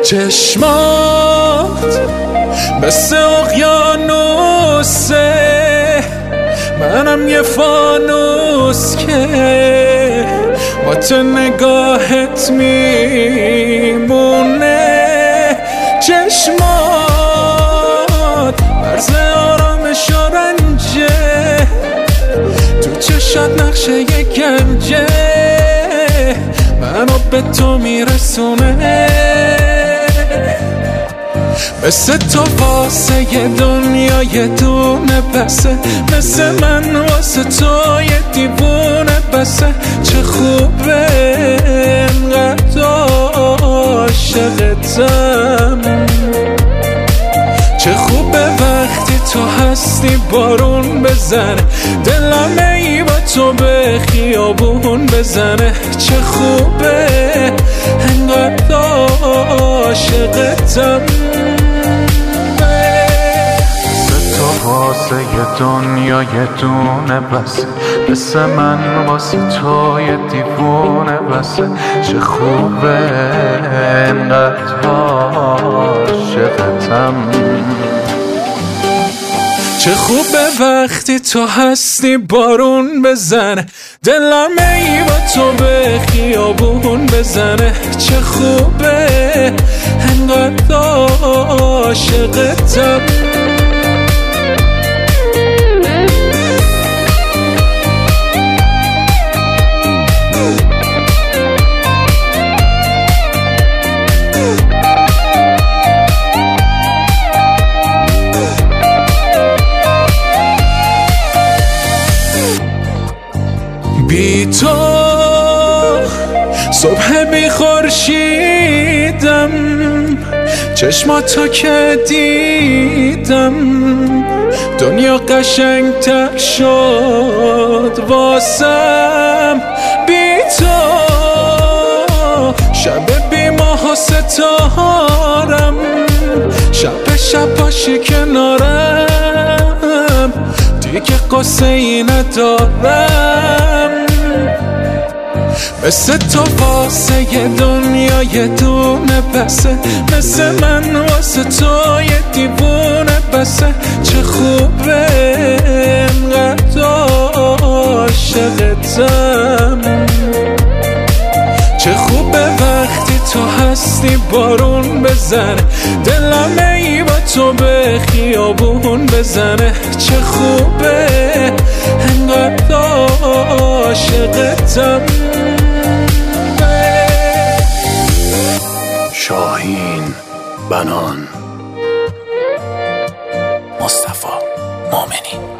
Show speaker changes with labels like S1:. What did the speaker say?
S1: چشمات مثل اقیانوسه، منم یه فانوس که با تو نگاهت میمونه. چشمات مرز آرامش و رنجه، تو چشات نقشه یه گنجه، منو به تو میرسونه. مثل تو واسه یه دنیا یه دونه بسه، مثل من واسه تو یه دیوونه بسه. چه خوبه انقدر عاشقتم، چه خوبه وقتی تو هستی بارون بزنه، دلم ای با تو به خیابون بزنه. چه خوبه انقدر عاشقتم،
S2: واسه یه دنیا یه دونه بسه، مثل من واسه تو یه دیوونه بسه. چه خوبه انقدر عاشقتم،
S1: چه خوبه وقتی تو هستی بارون بزنه، دلم ای با تو به خیابون بزنه. چه خوبه انقدر عاشقتم. بی تو صبح بی خورشیدم، چشماتو که دیدم دنیا قشنگتر شد واسم. بی تو شب بی ماه و ستارم، شب باشی کنارم، دیگه قصه ای ندارم. مثل تو واسه یه دنیا یه دونه بسه، مثل من واسه تو یه دیوونه بسه. چه خوبه انقدر عاشقتم، چه خوبه وقتی تو هستی بارون بزنه، دلم ای با تو به خیابون بزنه. چه خوبه انقدر عاشقتم.
S3: شاهین بنان، مصطفی مومنی.